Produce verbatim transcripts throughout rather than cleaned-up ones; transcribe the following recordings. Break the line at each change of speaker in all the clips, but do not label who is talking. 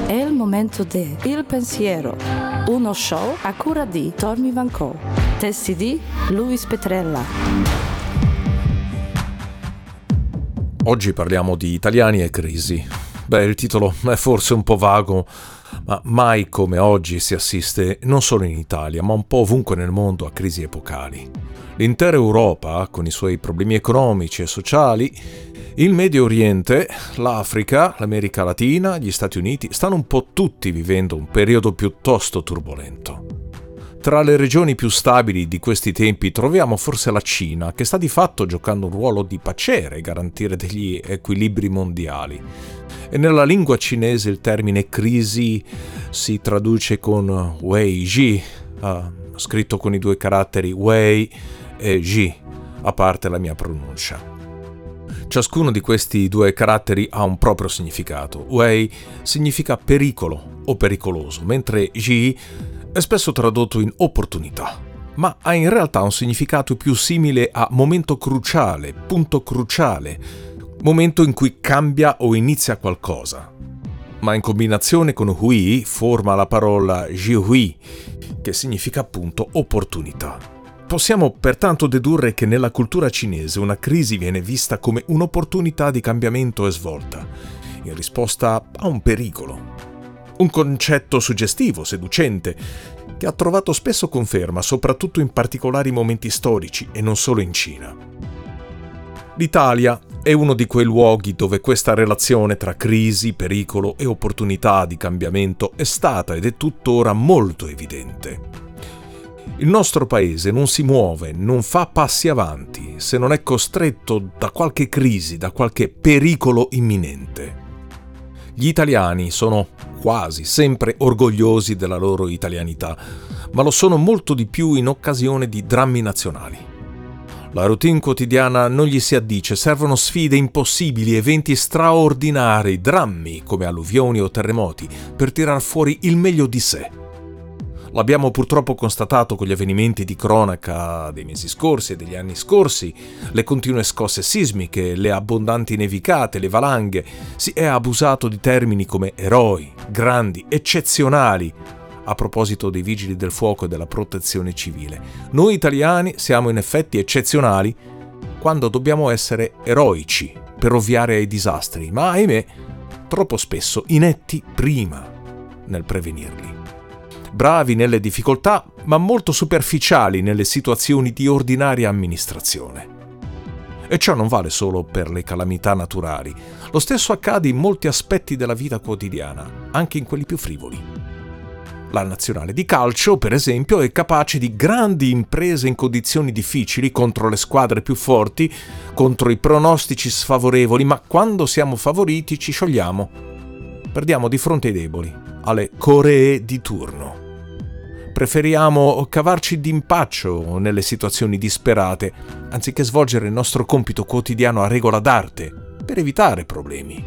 È il momento di Il Pensiero, uno show a cura di Tommy Vancò, testi di Luis Petrella.
Oggi parliamo di italiani e crisi. Beh, il titolo è forse un po' vago, ma mai come oggi si assiste non solo in Italia, ma un po' ovunque nel mondo a crisi epocali. L'intera Europa, con i suoi problemi economici e sociali, il Medio Oriente, l'Africa, l'America Latina, gli Stati Uniti, stanno un po' tutti vivendo un periodo piuttosto turbolento. Tra le regioni più stabili di questi tempi troviamo forse la Cina, che sta di fatto giocando un ruolo di pacere e garantire degli equilibri mondiali. E nella lingua cinese il termine crisi si traduce con Wei Ji, uh, scritto con i due caratteri Wei e Ji, a parte la mia pronuncia. Ciascuno di questi due caratteri ha un proprio significato. Wei significa pericolo o pericoloso, mentre Ji è spesso tradotto in opportunità, ma ha in realtà un significato più simile a momento cruciale, punto cruciale, momento in cui cambia o inizia qualcosa. Ma in combinazione con hui forma la parola jihui, che significa appunto opportunità. Possiamo pertanto dedurre che nella cultura cinese una crisi viene vista come un'opportunità di cambiamento e svolta, in risposta a un pericolo. Un concetto suggestivo, seducente, che ha trovato spesso conferma, soprattutto in particolari momenti storici e non solo in Cina. L'Italia è uno di quei luoghi dove questa relazione tra crisi, pericolo e opportunità di cambiamento è stata ed è tuttora molto evidente. Il nostro paese non si muove, non fa passi avanti se non è costretto da qualche crisi, da qualche pericolo imminente. Gli italiani sono quasi sempre orgogliosi della loro italianità, ma lo sono molto di più in occasione di drammi nazionali. La routine quotidiana non gli si addice, servono sfide impossibili, eventi straordinari, drammi come alluvioni o terremoti per tirar fuori il meglio di sé. L'abbiamo purtroppo constatato con gli avvenimenti di cronaca dei mesi scorsi e degli anni scorsi, le continue scosse sismiche, le abbondanti nevicate, le valanghe. Si è abusato di termini come eroi, grandi, eccezionali, a proposito dei vigili del fuoco e della protezione civile. Noi italiani siamo in effetti eccezionali quando dobbiamo essere eroici per ovviare ai disastri, ma ahimè, troppo spesso inetti prima nel prevenirli. Bravi nelle difficoltà, ma molto superficiali nelle situazioni di ordinaria amministrazione. E ciò non vale solo per le calamità naturali. Lo stesso accade in molti aspetti della vita quotidiana, anche in quelli più frivoli. La nazionale di calcio, per esempio, è capace di grandi imprese in condizioni difficili contro le squadre più forti, contro i pronostici sfavorevoli, ma quando siamo favoriti ci sciogliamo. Perdiamo di fronte ai deboli, alle coree di turno. Preferiamo cavarci d'impaccio nelle situazioni disperate, anziché svolgere il nostro compito quotidiano a regola d'arte, per evitare problemi.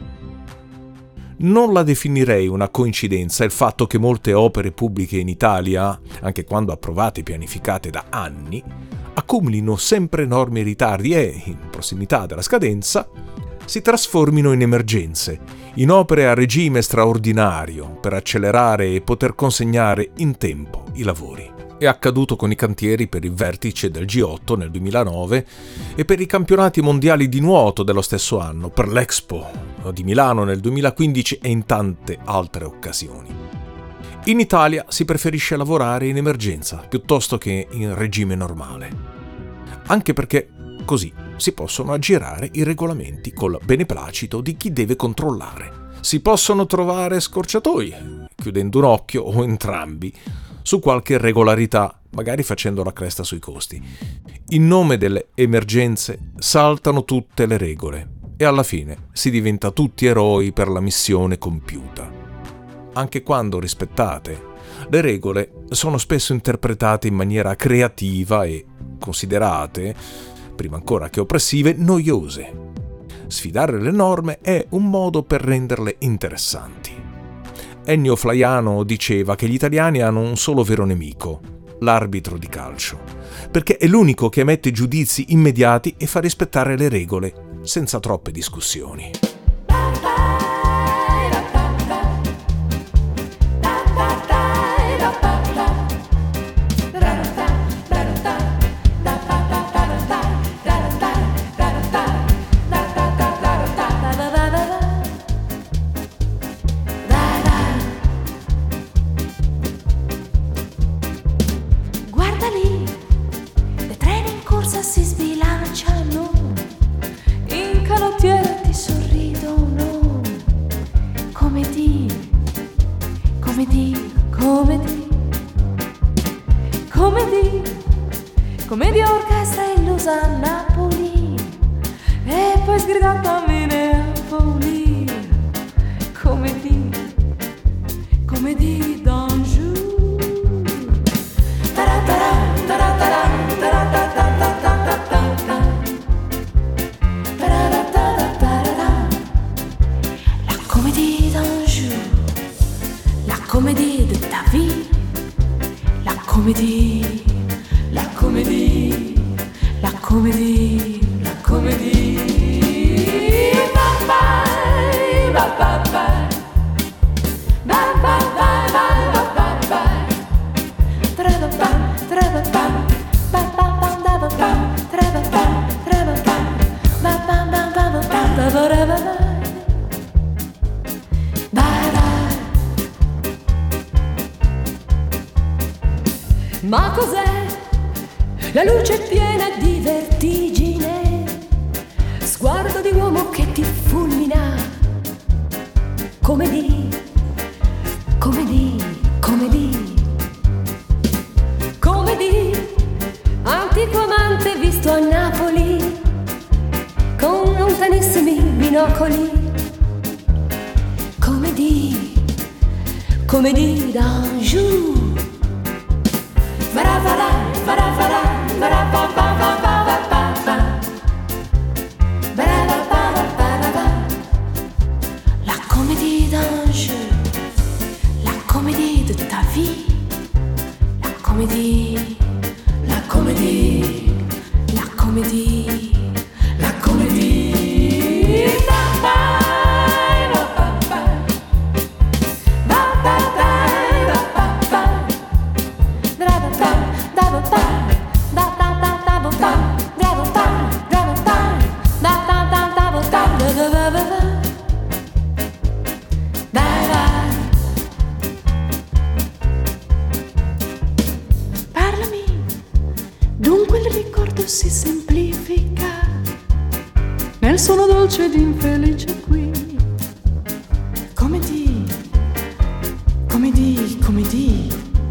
Non la definirei una coincidenza il fatto che molte opere pubbliche in Italia, anche quando approvate e pianificate da anni, accumulino sempre enormi ritardi e, in prossimità della scadenza, si trasformino in emergenze, in opere a regime straordinario per accelerare e poter consegnare in tempo i lavori. È accaduto con i cantieri per il vertice del G otto nel duemilanove e per i campionati mondiali di nuoto dello stesso anno, per l'Expo di Milano nel duemilaquindici e in tante altre occasioni. In Italia si preferisce lavorare in emergenza piuttosto che in regime normale, anche perché così si possono aggirare i regolamenti col beneplacito di chi deve controllare. Si possono trovare scorciatoie, chiudendo un occhio o entrambi su qualche irregolarità, magari facendo la cresta sui costi. In nome delle emergenze saltano tutte le regole e alla fine si diventa tutti eroi per la missione compiuta. Anche quando rispettate, le regole sono spesso interpretate in maniera creativa e considerate, prima ancora che oppressive, noiose. Sfidare le norme è un modo per renderle interessanti. Ennio Flaiano diceva che gli italiani hanno un solo vero nemico, l'arbitro di calcio, perché è l'unico che emette giudizi immediati e fa rispettare le regole, senza troppe discussioni.
comedy, comedy, comedy, comedy, commedia orchestra illusa a Napoli e poi sgridata a Minneapolis, comedy, comedy d'Anjou. La comédie d'Anjou, la comédie de ta vie, la comédie, la comédie, la comédie, la comédie. Bye bye, bye bye, bye. Bye bye, bye bye, bye bye, bye. Tra-ba-bam, tra-ba-bam, ba-ba-bam, da-ba-bam, tra-ba-bam, tra-ba-bam, ba-bam-bam, ba-ba-bam, da-ba-da-ba-ba. Bye bye. Ma cos'è? La luce piena di vertigine, sguardo di uomo che ti fulmina. Come di, come di, come di, come di, antico amante visto a Napoli con lontanissimi binocoli. Come di, come di d'Anjou. Varafara, varafara, varapapapapapapa. Varapapapapapa. La comédie d'Anjou, la comédie de ta vie, la comédie, la comédie, la comédie, la comédie. Ba-bye, ba-ba-bye. Ba-ba-bye, ba-ba-bye. Da-da-da, da-da-da, da-da-da-da-da-da, da-da-da, da-da-da, da-da-da-da-da-da, da-da-da-da-da. Bye-bye. Parlami, dunque il ricordo si semplifica nel suono dolce ed infelice qui. Come di, come di, come di,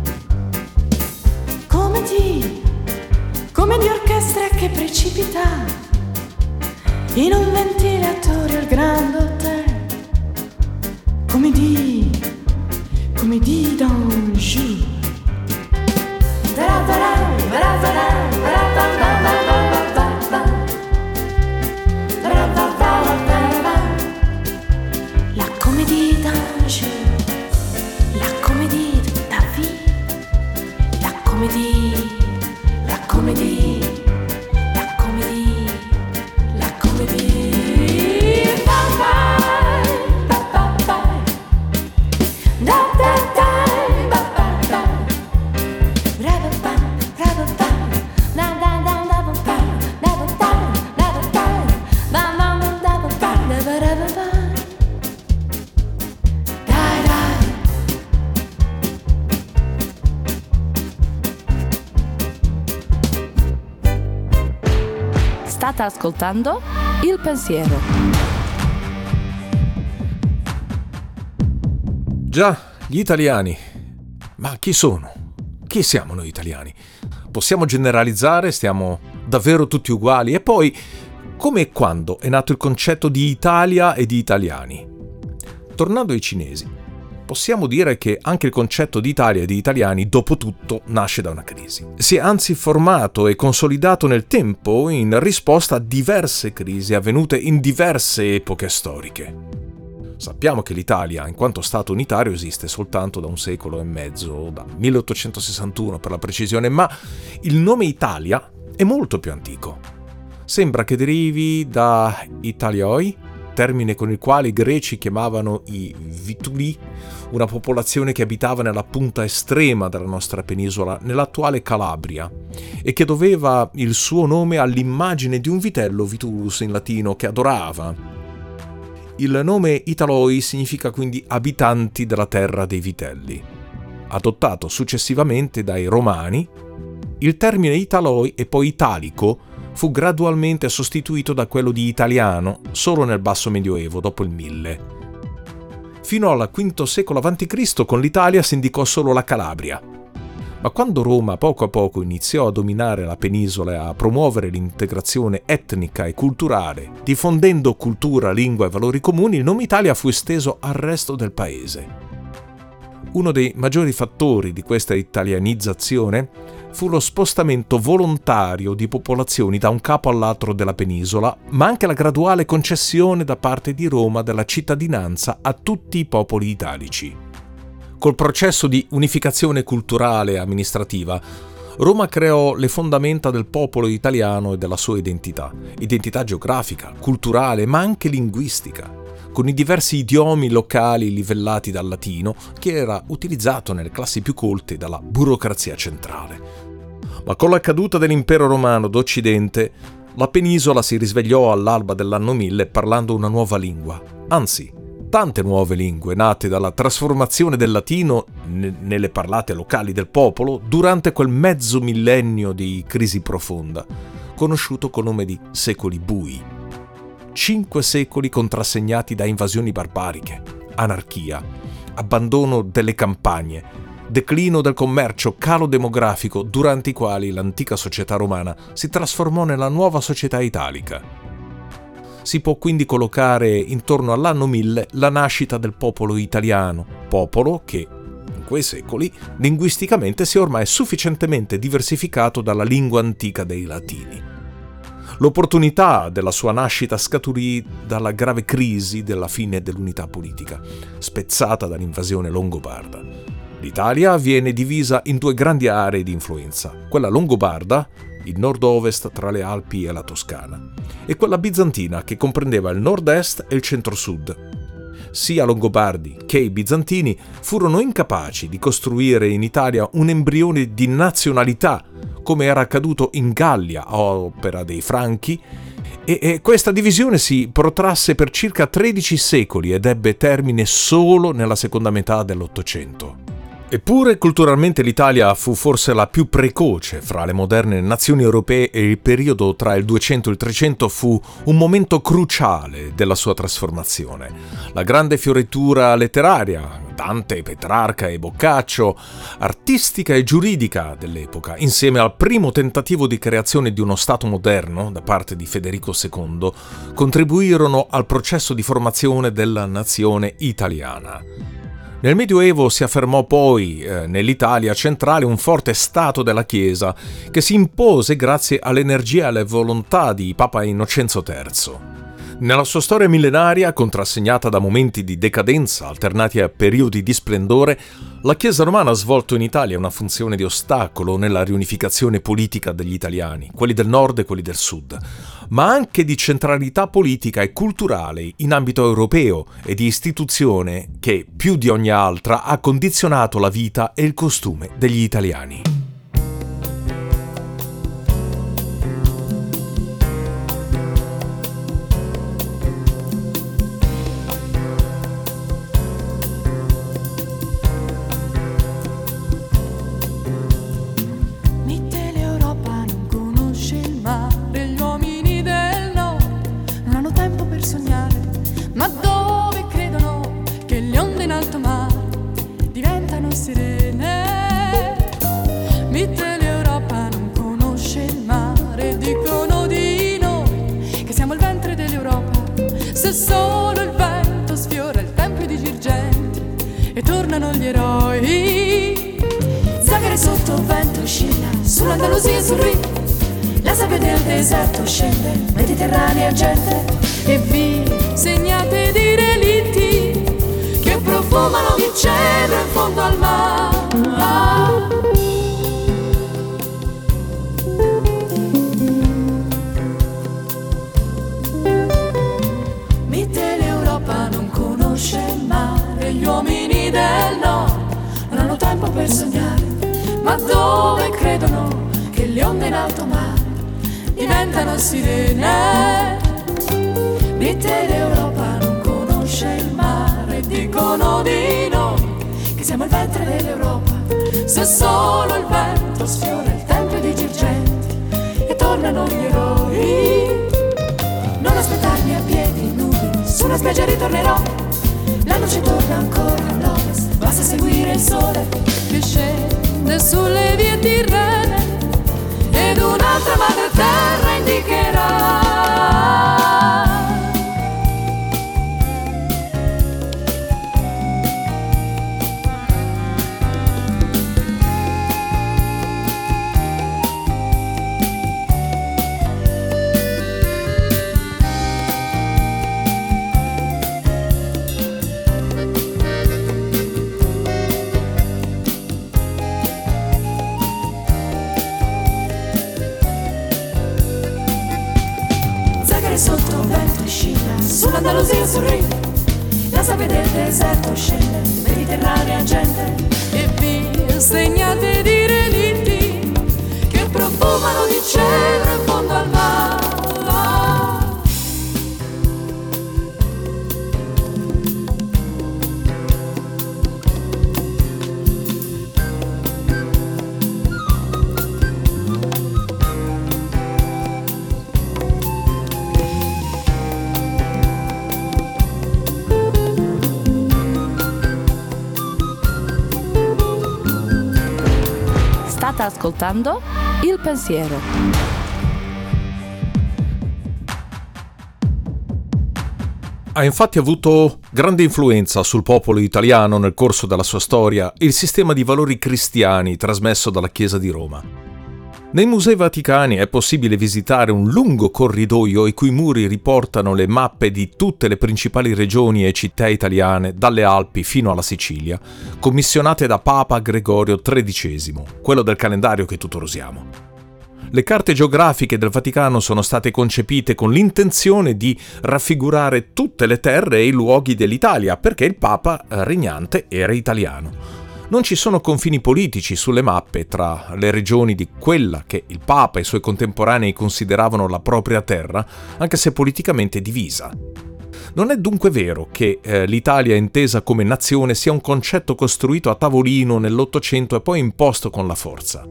come di, come di orchestra che precipita in un ventilatore al Grand Hotel. Come di, come di d'Anjou. La comédie d'Anjou, la comédie de ta vie, la comédie, la comédie, la comédie, la comédie. Bye bye, bye bye, bye. Da da da, bye bye, bye. Ra-ba-bam, ra-ba-bam, da-da-da, da-ba-bam, da-ba-bam, da-ba-bam, ba-bam, da-ba-bam, da-ba-da-ba-bam. Dai, dai. State ascoltando Il Pensiero.
Già, gli italiani. Ma chi sono? Chi siamo noi italiani? Possiamo generalizzare? Stiamo davvero tutti uguali? E poi, come e quando è nato il concetto di Italia e di italiani? Tornando ai cinesi, possiamo dire che anche il concetto di Italia e di italiani, dopo tutto, nasce da una crisi. Si è anzi formato e consolidato nel tempo in risposta a diverse crisi avvenute in diverse epoche storiche. Sappiamo che l'Italia, in quanto Stato unitario, esiste soltanto da un secolo e mezzo, da milleottocentosessantuno per la precisione, ma il nome Italia è molto più antico. Sembra che derivi da Italioi, termine con il quale i greci chiamavano i Vituli, una popolazione che abitava nella punta estrema della nostra penisola, nell'attuale Calabria, e che doveva il suo nome all'immagine di un vitello, Vitulus in latino, che adorava. Il nome Italoi significa quindi abitanti della terra dei vitelli. Adottato successivamente dai Romani, il termine Italoi e poi italico fu gradualmente sostituito da quello di italiano solo nel basso medioevo, dopo il mille. Fino al quinto secolo avanti Cristo con l'Italia si indicò solo la Calabria. Ma quando Roma poco a poco iniziò a dominare la penisola e a promuovere l'integrazione etnica e culturale, diffondendo cultura, lingua e valori comuni, il nome Italia fu esteso al resto del paese. Uno dei maggiori fattori di questa italianizzazione fu lo spostamento volontario di popolazioni da un capo all'altro della penisola, ma anche la graduale concessione da parte di Roma della cittadinanza a tutti i popoli italici. Col processo di unificazione culturale e amministrativa, Roma creò le fondamenta del popolo italiano e della sua identità, identità geografica, culturale, ma anche linguistica, con i diversi idiomi locali livellati dal latino, che era utilizzato nelle classi più colte dalla burocrazia centrale. Ma con la caduta dell'impero romano d'Occidente, la penisola si risvegliò all'alba dell'anno mille parlando una nuova lingua, anzi, tante nuove lingue nate dalla trasformazione del latino n- nelle parlate locali del popolo durante quel mezzo millennio di crisi profonda, conosciuto col nome di secoli bui. Cinque secoli contrassegnati da invasioni barbariche, anarchia, abbandono delle campagne, declino del commercio, calo demografico, durante i quali l'antica società romana si trasformò nella nuova società italica. Si può quindi collocare intorno all'anno mille la nascita del popolo italiano, popolo che, in quei secoli, linguisticamente si è ormai sufficientemente diversificato dalla lingua antica dei latini. L'opportunità della sua nascita scaturì dalla grave crisi della fine dell'unità politica, spezzata dall'invasione longobarda. L'Italia viene divisa in due grandi aree di influenza, quella longobarda, il nord-ovest tra le Alpi e la Toscana, e quella bizantina che comprendeva il nord-est e il centro-sud. Sia Longobardi che i bizantini furono incapaci di costruire in Italia un embrione di nazionalità, come era accaduto in Gallia a opera dei Franchi, e, e questa divisione si protrasse per circa tredici secoli ed ebbe termine solo nella seconda metà dell'Ottocento. Eppure culturalmente l'Italia fu forse la più precoce fra le moderne nazioni europee e il periodo tra il duecento e il trecento fu un momento cruciale della sua trasformazione. La grande fioritura letteraria, Dante, Petrarca e Boccaccio, artistica e giuridica dell'epoca, insieme al primo tentativo di creazione di uno Stato moderno da parte di Federico secondo, contribuirono al processo di formazione della nazione italiana. Nel Medioevo si affermò poi eh, nell'Italia centrale un forte stato della Chiesa che si impose grazie all'energia e alla volontà di Papa Innocenzo terzo. Nella sua storia millenaria, contrassegnata da momenti di decadenza alternati a periodi di splendore, la Chiesa romana ha svolto in Italia una funzione di ostacolo nella riunificazione politica degli italiani, quelli del nord e quelli del sud, ma anche di centralità politica e culturale in ambito europeo e di istituzione che, più di ogni altra, ha condizionato la vita e il costume degli italiani.
Se solo il vento sfiora il tempio di Girgenti e tornano gli eroi. Zagare sotto il vento oscilla, sull'Andalusia e sul Rin, la sabbia del deserto scende, Mediterranea gente, e vi segnate di relitti che profumano di cedro in fondo al mare. Gli uomini del nord non hanno tempo per sognare, ma dove credono che le onde in alto mare diventano sirene. L'Europa non conosce il mare, dicono di noi che siamo il ventre dell'Europa. Se solo il vento sfiora il tempio di Girgenti e tornano gli eroi. Non aspettarmi a piedi nudi, su una spiaggia ritornerò. La luce torna ancora all'ovest, basta seguire il sole che scende sulle vie tirrene ed un'altra madre terra indicherà. Sotto un vento e scimmia, sull'Andalusia sul Rio, la sabbia del deserto scende, mediterranea gente, e vie segnate di relitti che profumano di cielo in fondo al mare.
State ascoltando Il Pensiero.
Ha infatti avuto grande influenza sul popolo italiano nel corso della sua storia il sistema di valori cristiani trasmesso dalla Chiesa di Roma. Nei Musei Vaticani è possibile visitare un lungo corridoio i cui muri riportano le mappe di tutte le principali regioni e città italiane, dalle Alpi fino alla Sicilia, commissionate da Papa Gregorio tredicesimo, quello del calendario che tuttora usiamo. Le carte geografiche del Vaticano sono state concepite con l'intenzione di raffigurare tutte le terre e i luoghi dell'Italia, perché il Papa regnante era italiano. Non ci sono confini politici sulle mappe tra le regioni di quella che il Papa e i suoi contemporanei consideravano la propria terra, anche se politicamente divisa. Non è dunque vero che eh, l'Italia intesa come nazione sia un concetto costruito a tavolino nell'Ottocento e poi imposto con la forza.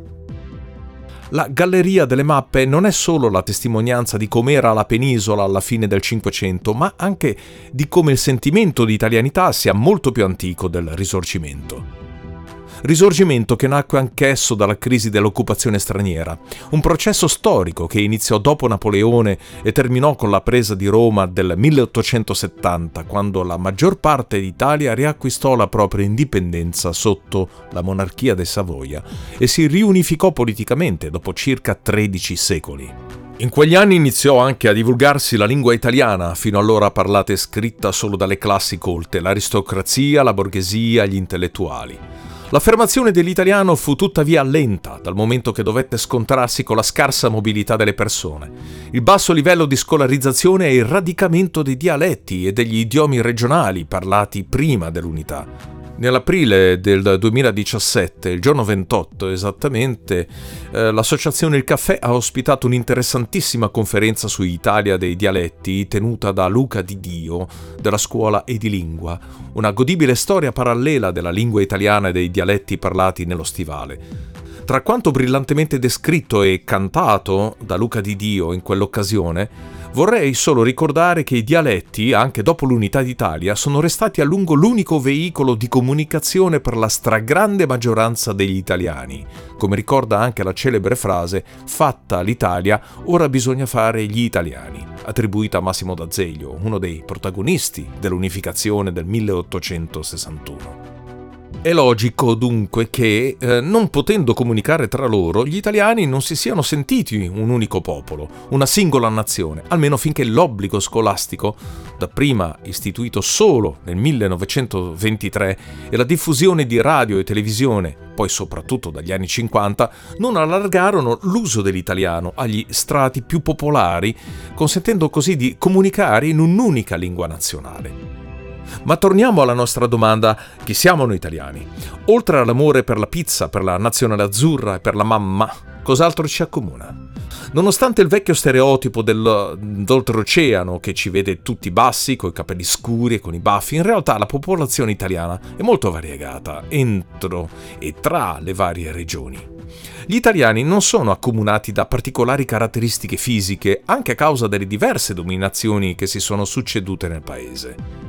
La galleria delle mappe non è solo la testimonianza di com'era la penisola alla fine del Cinquecento, ma anche di come il sentimento di italianità sia molto più antico del Risorgimento. Risorgimento che nacque anch'esso dalla crisi dell'occupazione straniera, un processo storico che iniziò dopo Napoleone e terminò con la presa di Roma del milleottocentosettanta, quando la maggior parte d'Italia riacquistò la propria indipendenza sotto la monarchia dei Savoia e si riunificò politicamente dopo circa tredici secoli. In quegli anni iniziò anche a divulgarsi la lingua italiana, fino allora parlata e scritta solo dalle classi colte, l'aristocrazia, la borghesia, gli intellettuali. L'affermazione dell'italiano fu tuttavia lenta, dal momento che dovette scontrarsi con la scarsa mobilità delle persone, il basso livello di scolarizzazione e il radicamento dei dialetti e degli idiomi regionali parlati prima dell'unità. Nell'aprile del duemiladiciassette, il giorno ventotto esattamente, eh, l'associazione Il Caffè ha ospitato un'interessantissima conferenza su Italia dei dialetti tenuta da Luca Di Dio della scuola Edilingua, una godibile storia parallela della lingua italiana e dei dialetti parlati nello Stivale. Tra quanto brillantemente descritto e cantato da Luca Di Dio in quell'occasione, vorrei solo ricordare che i dialetti, anche dopo l'unità d'Italia, sono restati a lungo l'unico veicolo di comunicazione per la stragrande maggioranza degli italiani. Come ricorda anche la celebre frase «Fatta l'Italia, ora bisogna fare gli italiani», attribuita a Massimo d'Azeglio, uno dei protagonisti dell'unificazione del milleottocentosessantuno. È logico dunque che, eh, non potendo comunicare tra loro, gli italiani non si siano sentiti un unico popolo, una singola nazione, almeno finché l'obbligo scolastico, dapprima istituito solo nel millenovecentoventitré, e la diffusione di radio e televisione, poi soprattutto dagli anni cinquanta, non allargarono l'uso dell'italiano agli strati più popolari, consentendo così di comunicare in un'unica lingua nazionale. Ma torniamo alla nostra domanda: chi siamo noi italiani? Oltre all'amore per la pizza, per la nazionale azzurra e per la mamma, cos'altro ci accomuna? Nonostante il vecchio stereotipo del, d'oltreoceano che ci vede tutti bassi, coi capelli scuri e con i baffi, in realtà la popolazione italiana è molto variegata entro e tra le varie regioni. Gli italiani non sono accomunati da particolari caratteristiche fisiche, anche a causa delle diverse dominazioni che si sono succedute nel paese.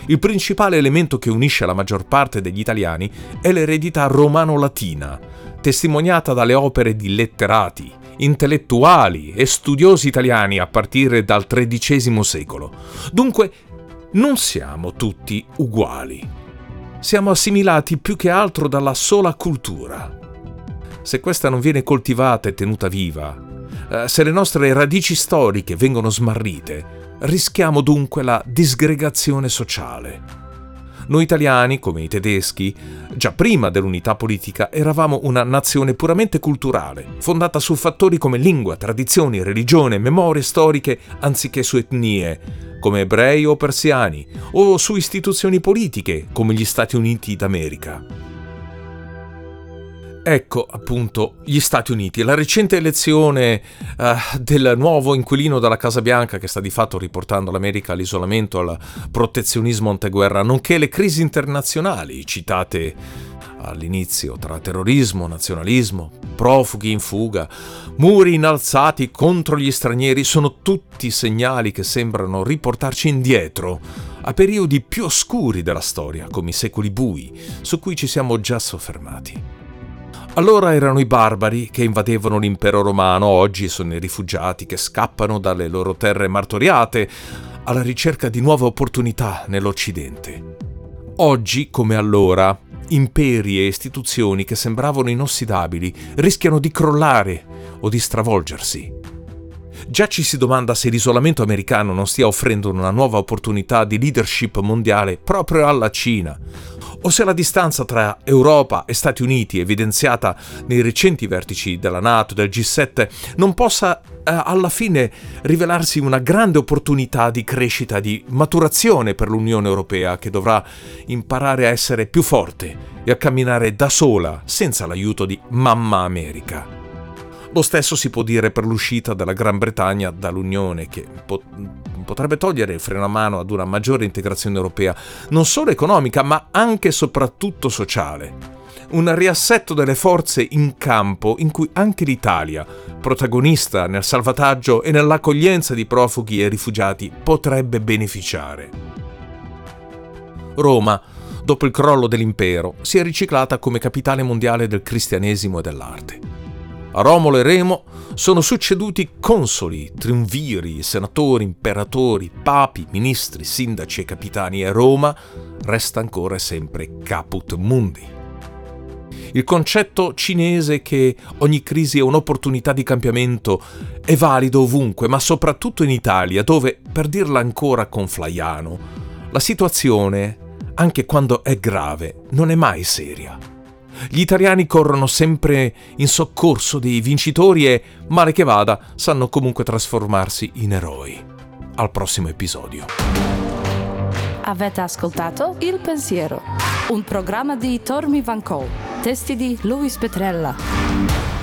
Il principale elemento che unisce la maggior parte degli italiani è l'eredità romano-latina, testimoniata dalle opere di letterati, intellettuali e studiosi italiani a partire dal tredicesimo secolo. Dunque, non siamo tutti uguali. Siamo assimilati più che altro dalla sola cultura. Se questa non viene coltivata e tenuta viva, eh, se le nostre radici storiche vengono smarrite, rischiamo dunque la disgregazione sociale. Noi italiani, come i tedeschi, già prima dell'unità politica eravamo una nazione puramente culturale, fondata su fattori come lingua, tradizioni, religione, memorie storiche, anziché su etnie, come ebrei o persiani, o su istituzioni politiche, come gli Stati Uniti d'America. Ecco, appunto, gli Stati Uniti. La recente elezione uh, del nuovo inquilino della Casa Bianca, che sta di fatto riportando l'America all'isolamento, al protezionismo anteguerra, nonché le crisi internazionali citate all'inizio tra terrorismo, nazionalismo, profughi in fuga, muri innalzati contro gli stranieri, sono tutti segnali che sembrano riportarci indietro a periodi più oscuri della storia, come i secoli bui, su cui ci siamo già soffermati. Allora erano i barbari che invadevano l'impero romano, oggi sono i rifugiati che scappano dalle loro terre martoriate alla ricerca di nuove opportunità nell'Occidente. Oggi, come allora, imperi e istituzioni che sembravano inossidabili rischiano di crollare o di stravolgersi. Già ci si domanda se l'isolamento americano non stia offrendo una nuova opportunità di leadership mondiale proprio alla Cina, o se la distanza tra Europa e Stati Uniti, evidenziata nei recenti vertici della NATO, del G sette, non possa eh, alla fine rivelarsi una grande opportunità di crescita, di maturazione per l'Unione Europea, che dovrà imparare a essere più forte e a camminare da sola, senza l'aiuto di Mamma America. Lo stesso si può dire per l'uscita della Gran Bretagna dall'Unione, che pot- potrebbe togliere il freno a mano ad una maggiore integrazione europea, non solo economica, ma anche e soprattutto sociale. Un riassetto delle forze in campo in cui anche l'Italia, protagonista nel salvataggio e nell'accoglienza di profughi e rifugiati, potrebbe beneficiare. Roma, dopo il crollo dell'impero, si è riciclata come capitale mondiale del cristianesimo e dell'arte. A Romolo e Remo sono succeduti consoli, triumviri, senatori, imperatori, papi, ministri, sindaci e capitani, e Roma resta ancora e sempre caput mundi. Il concetto cinese che ogni crisi è un'opportunità di cambiamento è valido ovunque, ma soprattutto in Italia, dove, per dirla ancora con Flaiano, la situazione, anche quando è grave, non è mai seria. Gli italiani corrono sempre in soccorso dei vincitori e, male che vada, sanno comunque trasformarsi in eroi. Al prossimo episodio.
Avete ascoltato Il Pensiero, un programma di Tormi Vancò, testi di Luis Petrella.